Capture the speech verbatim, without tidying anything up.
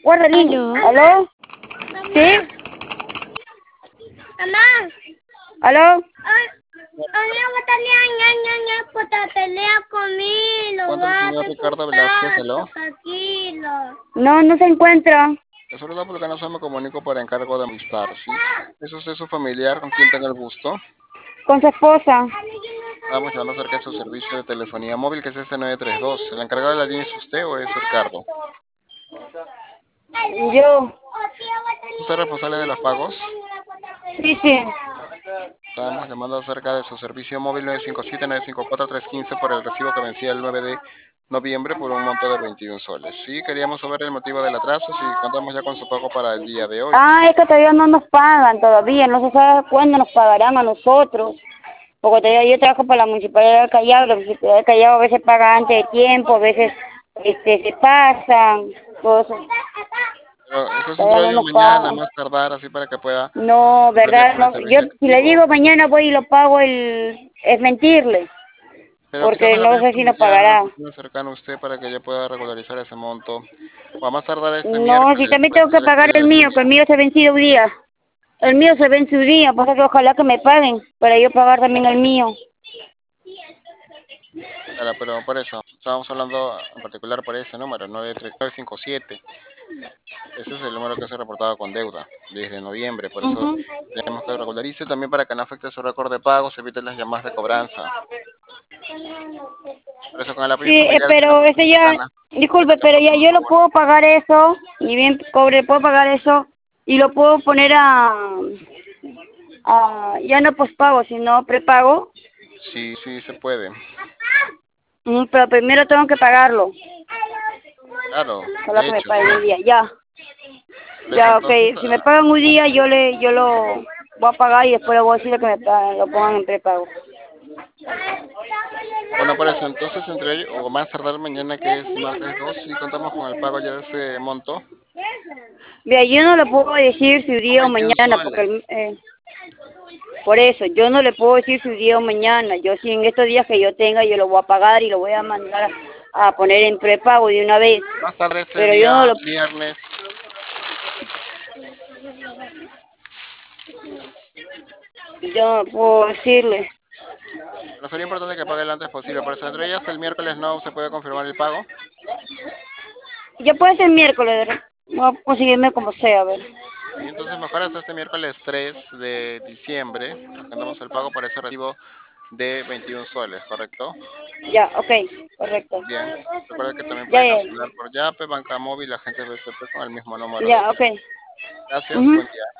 guarda el niño. ¿Aló? ¿Aló? ¿Sí? Mamá. ¿Aló? Pelea conmigo, ¿Cuánto el señor Ricardo Velázquez? ¿Aló? No, no se encuentra. Es verdad porque no se me comunico por encargo de Movistar, ¿sí? ¿Es usted su familiar con quien tenga el gusto? Con su esposa. Estamos llamando acerca de su servicio de telefonía móvil que es este nueve tres dos. ¿El encargado de la línea es usted o es Ricardo? Yo. ¿Es usted responsable de los pagos? Sí, sí. Estábamos llamando acerca de su servicio móvil nueve cinco siete, nueve cinco cuatro, tres uno cinco por el recibo que vencía el nueve de noviembre por un monto de veintiún soles. Sí, queríamos saber el motivo del atraso, si contamos ya con su pago para el día de hoy. Ah, es que todavía no nos pagan todavía. No se sabe cuándo nos pagarán a nosotros. Porque todavía yo trabajo para la Municipalidad del Callao. La Municipalidad del Callao a veces paga antes de tiempo, a veces este, se pasan, todo eso. Pero eso es entre Todavía hoy no o nos mañana, pagan. más tardar, así para que pueda No, proceder verdad, con el no. Yo servicio si le activo. digo mañana voy y lo pago, el, es mentirle. Pero quizás Porque en la no vía sé si nos familiar, pagará. más cercano a usted para que ella pueda regularizar ese monto. O a más tardar este No, si miércoles, también pues tengo que se le pagar active el la mío, que línea. el mío se vence un día. El mío se vence un día, pasa que ojalá que me paguen para yo pagar también el mío. Claro, pero por eso, estábamos hablando en particular por ese número, nueve tres nueve cinco siete. Ese es el número que se ha reportado con deuda desde noviembre, por eso Ujú. tenemos que regularice también para que no afecte su récord de pagos, evite las llamadas de cobranza. Por eso con el apoyo Sí, eh, familiar de la pero empresa ese ya, mexicana, para disculpe, que te pero ya aporten un yo lo favor. puedo pagar eso, y bien cobre, puedo pagar eso, y lo puedo poner a, a ya no pospago, sino prepago. Sí, sí se puede. Mm, pero primero tengo que pagarlo, Claro, solo de que me hecho, paguen sí. un día, ya. Por eso Ya, entonces, ok, si me ah, pagan un día, yo le, yo lo voy a pagar y después le voy a decir que me paguen, lo pongan en prepago. bueno, por eso entonces entre hoy o más tardar mañana que es martes dos, si contamos con el pago ya de ese monto, Mira, yo no le puedo decir si un son día o veintiún mañana, porque soles. el- eh, por eso, yo no le puedo decir si un día o mañana. Yo sí en estos días que yo tenga, yo lo voy a pagar y lo voy a mandar a, a poner en prepago de una vez. Más tarde ese Pero yo no día, lo, viernes, yo no puedo decirle. pero sería importante que pague lo antes posible. Por eso entre ellas el miércoles no se puede confirmar el pago. Ya puede ser miércoles, voy a conseguirme como sea, a ver. Y entonces mejor hasta este miércoles tres de diciembre, agendamos el pago para ese recibo de veintiún soles, ¿correcto? Ya, ok, correcto. Bien. Recuerda que también Ya, puede ya, cancelar por Yape, Banca Móvil, agente B C P con el mismo número de ya, ok. teléfono. Gracias, Ujú. buen día.